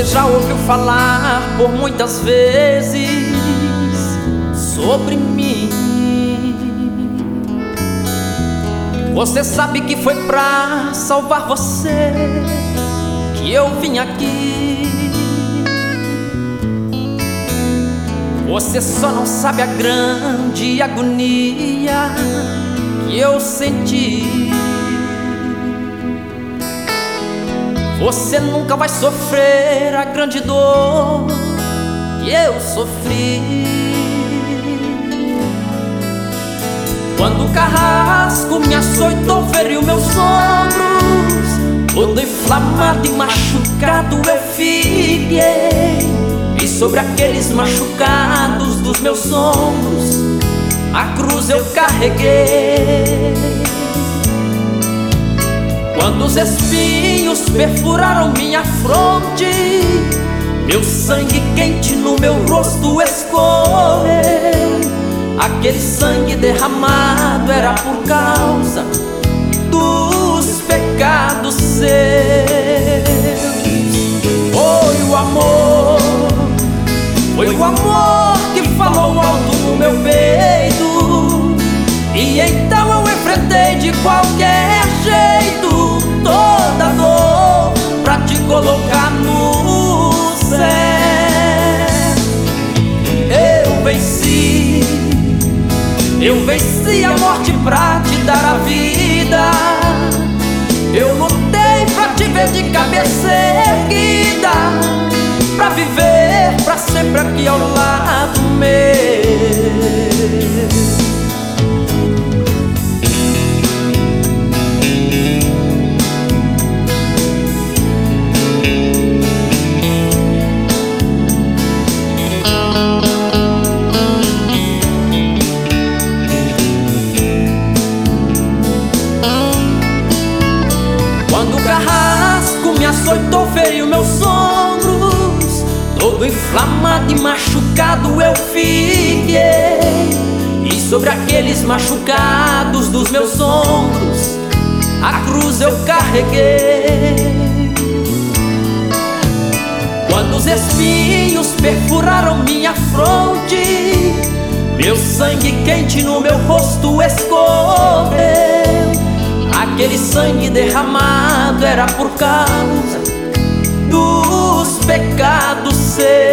já ouviu falar por muitas vezes sobre mim. Você sabe que foi pra salvar você que eu vim aqui. Você só não sabe a grande agonia que eu senti. Você nunca vai sofrer a grande dor que eu sofri. Quando o carrasco me açoitou, feriu meus ombros, todo inflamado e machucado eu fiquei. E sobre aqueles machucados dos meus ombros, a cruz eu carreguei. Quando os espinhos perfuraram minha fronte, meu sangue quente no meu rosto escorreu. Aquele sangue derramado era por causa dos pecados seus. Foi o amor que falou alto no meu peito, e então eu enfrentei de qualquer jeito toda dor pra te colocar no céu. Eu venci a morte pra te dar a vida. Eu lutei pra te ver de cabeça erguida, pra viver pra sempre aqui ao lado meu. Quando o carrasco me açoitou, feriu meus ombros, todo inflamado e machucado eu fiquei. E sobre aqueles machucados dos meus ombros, a cruz eu carreguei. Quando os espinhos perfuraram minha fronte, meu sangue quente no meu rosto escorreu. Aquele sangue derramado era por causa dos pecados seus.